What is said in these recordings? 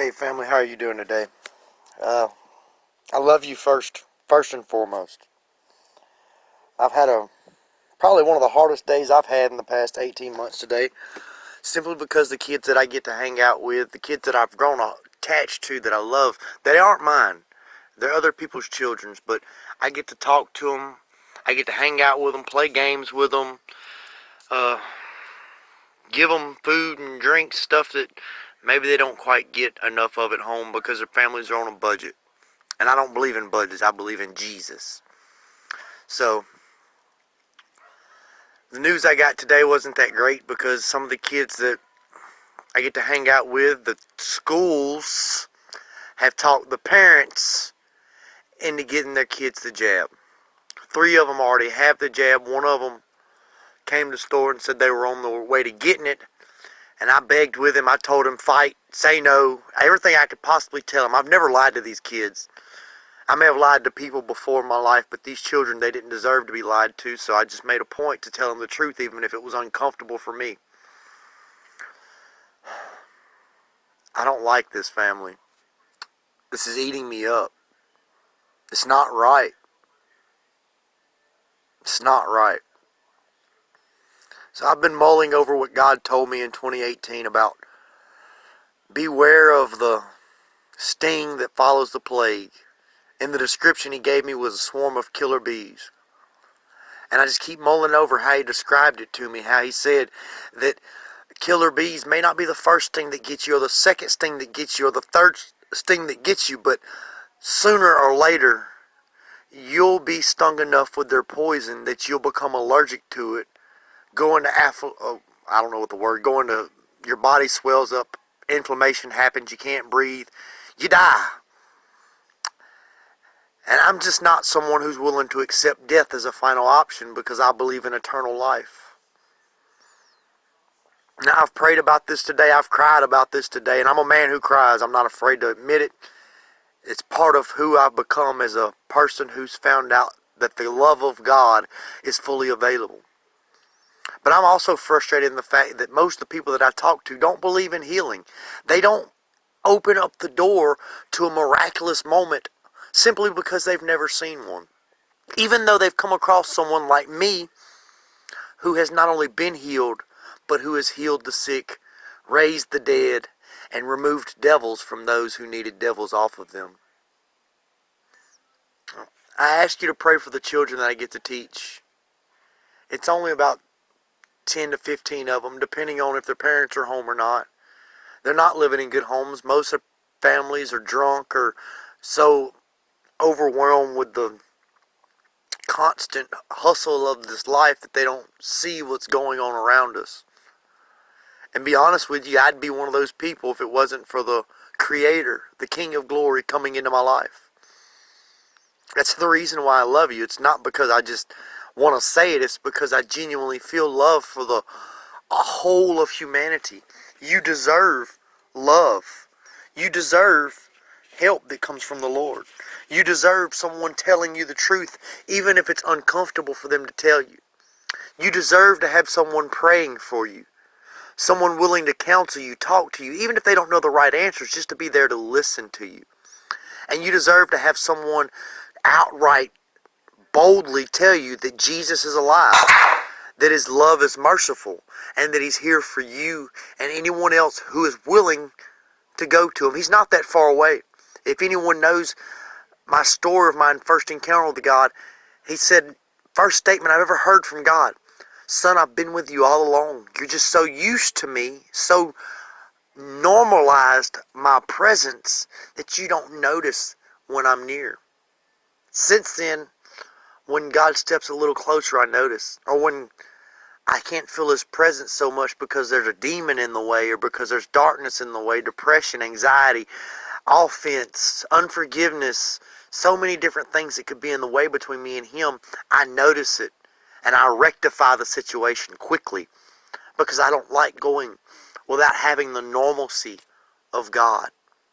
Hey family, how are you doing today? Uh, I love you first and foremost. I've had probably one of the hardest days I've had in the past 18 months today, simply because the kids that I get to hang out with, the kids that I've grown attached to, that I love, they aren't mine. They're other people's children's, but I get to talk to them. I get to hang out with them, play games with them, uh, give them food and drink, stuff that maybe they don't quite get enough of at home because their families are on a budget. And I don't believe in budgets, I believe in Jesus. So, the news I got today wasn't that great because some of the kids that I get to hang out with, the schools, have talked the parents into getting their kids the jab. 3 of them already have the jab. 1 of them came to the store and said they were on the way to getting it. And I begged with him. I told him, fight, say no, everything I could possibly tell him. I've never lied to these kids. I may have lied to people before in my life, but these children, they didn't deserve to be lied to, so I just made a point to tell them the truth, even if it was uncomfortable for me. I don't like this, family. This is eating me up. It's not right. It's not right. So I've been mulling over what God told me in 2018 about beware of the sting that follows the plague. And the description he gave me was a swarm of killer bees. And I just keep mulling over how he described it to me, how he said that killer bees may not be the first sting that gets you, or the second sting that gets you, or the third sting that gets you, but sooner or later, you'll be stung enough with their poison that you'll become allergic to it. I don't know what the word, your body swells up, inflammation happens, you can't breathe, you die. And I'm just not someone who's willing to accept death as a final option because I believe in eternal life. Now, I've prayed about this today, I've cried about this today, and I'm a man who cries. I'm not afraid to admit it. It's part of who I've become as a person who's found out that the love of God is fully available. But I'm also frustrated in the fact that most of the people that I talk to don't believe in healing. They don't open up the door to a miraculous moment simply because they've never seen one. Even though they've come across someone like me who has not only been healed, but who has healed the sick, raised the dead, and removed devils from those who needed devils off of them. I ask you to pray for the children that I get to teach. It's only about 10 to 15 of them, depending on if their parents are home or not. They're not living in good homes. Most of families are drunk or so overwhelmed with the constant hustle of this life that they don't see what's going on around us. And be honest with you, I'd be one of those people if it wasn't for the Creator, the King of Glory, coming into my life. That's the reason why I love you. It's not because I just want to say it. It's because I genuinely feel love for the whole of humanity. You deserve love. You deserve help that comes from the Lord. You deserve someone telling you the truth, even if it's uncomfortable for them to tell you. You deserve to have someone praying for you. Someone willing to counsel you, talk to you, even if they don't know the right answers, just to be there to listen to you. And you deserve to have someone outright, boldly tell you that Jesus is alive, that His love is merciful, and that He's here for you and anyone else who is willing to go to Him. He's not that far away. If anyone knows my story of my first encounter with God, He said, first statement I've ever heard from God, son, I've been with you all along. You're just so used to me, so normalized my presence that you don't notice when I'm near. Since then, when God steps a little closer, I notice. Or when I can't feel His presence so much because there's a demon in the way, or because there's darkness in the way, depression, anxiety, offense, unforgiveness, so many different things that could be in the way between me and Him, I notice it. And I rectify the situation quickly because I don't like going without having the normalcy of God.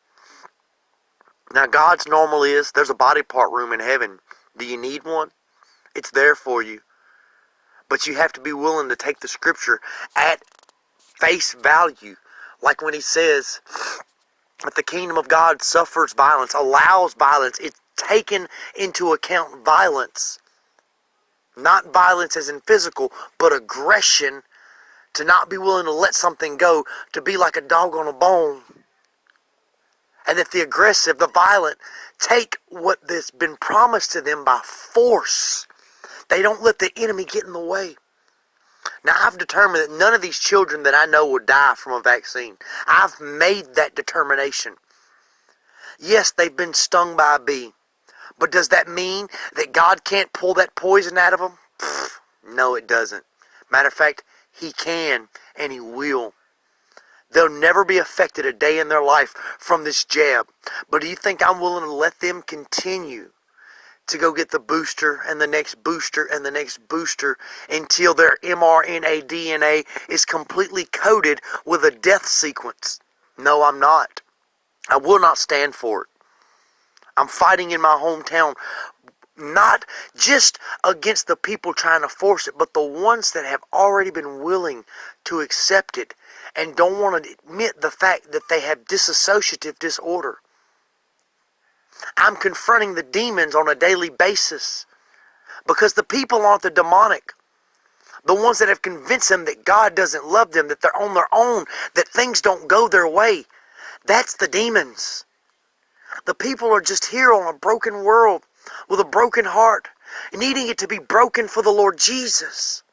Now, God's normal is, there's a body part room in heaven. Do you need one? It's there for you. But you have to be willing to take the scripture at face value. Like when He says that the kingdom of God suffers violence, allows violence. It's taken into account violence. Not violence as in physical, but aggression, to not be willing to let something go, to be like a dog on a bone. And if the aggressive, the violent, take what has been promised to them by force, they don't let the enemy get in the way. Now, I've determined that none of these children that I know will die from a vaccine. I've made that determination. Yes, they've been stung by a bee. But does that mean that God can't pull that poison out of them? No, it doesn't. Matter of fact, He can and He will. They'll never be affected a day in their life from this jab. But do you think I'm willing to let them continue to go get the booster and the next booster and the next booster until their mRNA DNA is completely coated with a death sequence? No, I'm not. I will not stand for it. I'm fighting in my hometown, not just against the people trying to force it, but the ones that have already been willing to accept it and don't want to admit the fact that they have dissociative disorder. I'm confronting the demons on a daily basis because the people aren't the demonic. The ones that have convinced them that God doesn't love them, that they're on their own, that things don't go their way. That's the demons. The people are just here on a broken world with a broken heart, needing it to be broken for the Lord Jesus.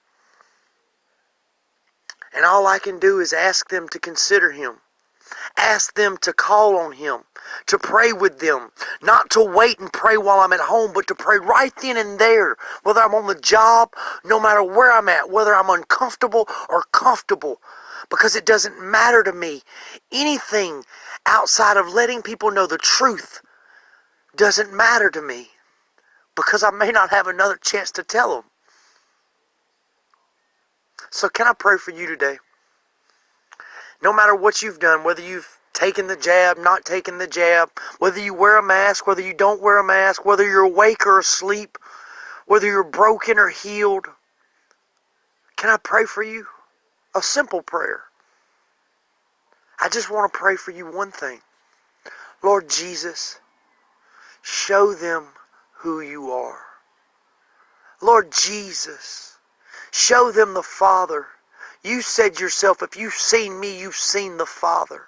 And all I can do is ask them to consider Him. Ask them to call on Him, to pray with them, not to wait and pray while I'm at home, but to pray right then and there, whether I'm on the job, no matter where I'm at, whether I'm uncomfortable or comfortable, because it doesn't matter to me. Anything outside of letting people know the truth doesn't matter to me, because I may not have another chance to tell them. So can I pray for you today? No matter what you've done, whether you've taken the jab, not taken the jab, whether you wear a mask, whether you don't wear a mask, whether you're awake or asleep, whether you're broken or healed, can I pray for you? A simple prayer. I just want to pray for you one thing. Lord Jesus, show them who you are. Lord Jesus, show them the Father. You said yourself, if you've seen me, you've seen the Father.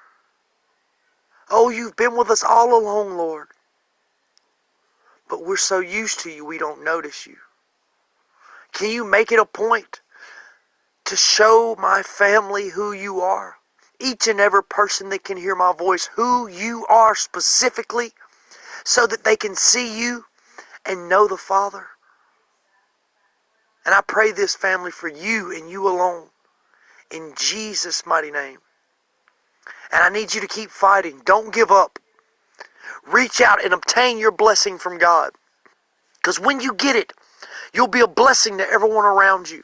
Oh, you've been with us all along, Lord. But we're so used to you, we don't notice you. Can you make it a point to show my family who you are? Each and every person that can hear my voice, who you are specifically, so that they can see you and know the Father. And I pray this, family, for you and you alone, in Jesus' mighty name. And I need you to keep fighting. Don't give up. Reach out and obtain your blessing from God. Because when you get it, you'll be a blessing to everyone around you.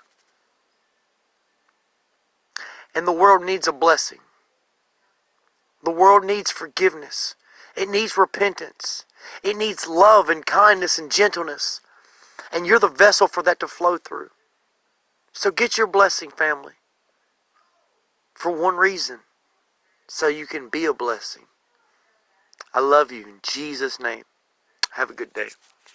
And the world needs a blessing. The world needs forgiveness. It needs repentance. It needs love and kindness and gentleness. And you're the vessel for that to flow through. So get your blessing, family. For one reason. So you can be a blessing. I love you in Jesus' name. Have a good day.